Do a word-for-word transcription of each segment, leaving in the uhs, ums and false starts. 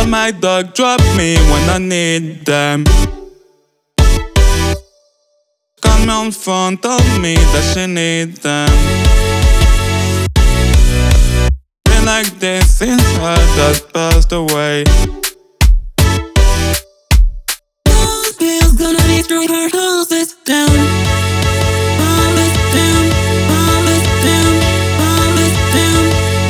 All my dog drop me when I need them. Come on phone, told me that she need them. Been like this since her dad passed away. Those pills gonna destroy her whole system. All this down, all this down, all this down.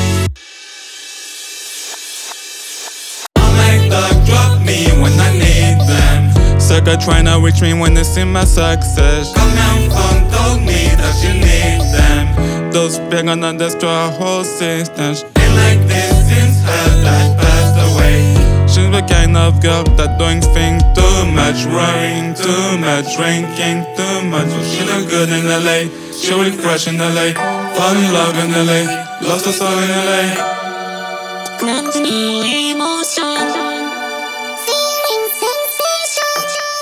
All my dog drop me when I need them. Sucker trying to reach me when they see my success. Come on phone, told me that you need them. Those big gonna destroy our whole system. Been like this since her dad passed away. She's the kind of girl that doing things too much, worrying too much, drinking too much. She look good in L A, she really fresh in L A. Fall in love in L A, lost her soul in L A. Grants me emotion, feeling sensation.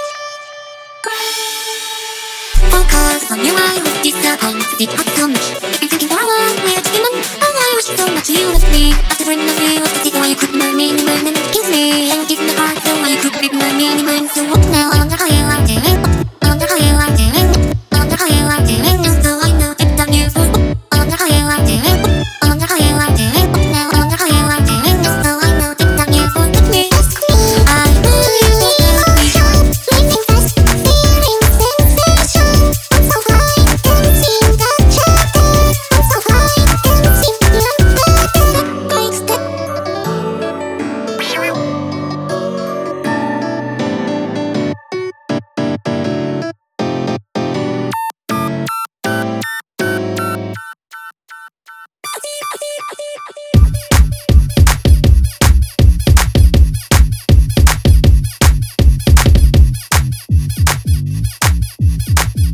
Focus on your eye with disappointed outcomes. If you can follow me, it's human. Oh, I wish so much you left me. As a friend of you, what's the secret why you could murder me, murder me, kiss me, and give me the heart, so why you could break my meaning, so what now? I wonder